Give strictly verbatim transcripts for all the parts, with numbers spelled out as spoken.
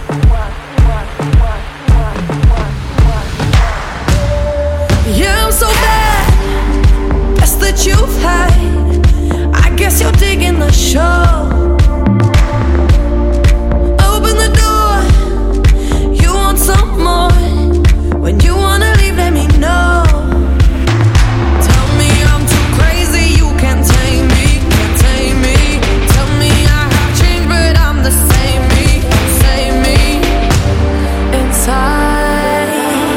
Yeah, I'm so bad. That's that you've had. I guess you're digging the show. Open the door. You want some more. When you wanna leave, let me know. Tell me I'm too crazy, you can't tame me, can't tame me. Tell me I have changed, but I'm the same me, same me inside.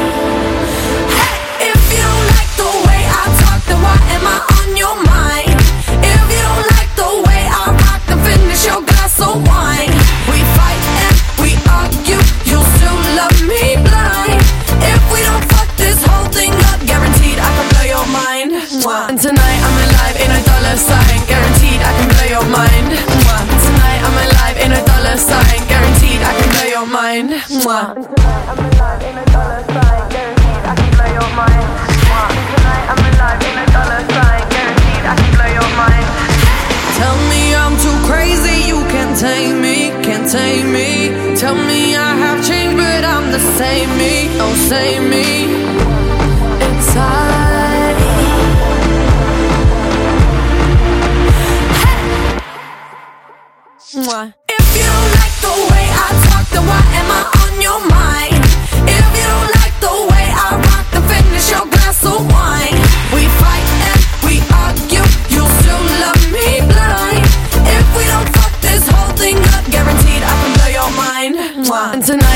Hey, if you don't like the way I talk, then why am I on your mind? If you don't like the way I rock, then finish your glass of wine. We fight and we argue, you'll still love me blind. If we don't fuck this whole thing up, guaranteed I can blow your mind. And tonight I'm alive, ain't a dollar sign. Guaranteed I can blow your mind. Tonight I'm alive, ain't a dollar sign. Guaranteed I can blow your mind. Tonight I'm alive, ain't a dollar sign. Guaranteed I can blow your mind. Tonight I'm alive, ain't a dollar sign. Guaranteed I can blow your mind. Tell me I'm too crazy, you can't tame me, can't tame me. Tell me I have changed, but I'm the same me, oh same me inside. Hey. If you don't like the way I talk, then why am I on your mind? If you don't like the way I rock, then finish your glass of wine. We fight and we argue, you'll still love me blind. If we don't fuck this whole thing up, guaranteed I can blow your mind. And tonight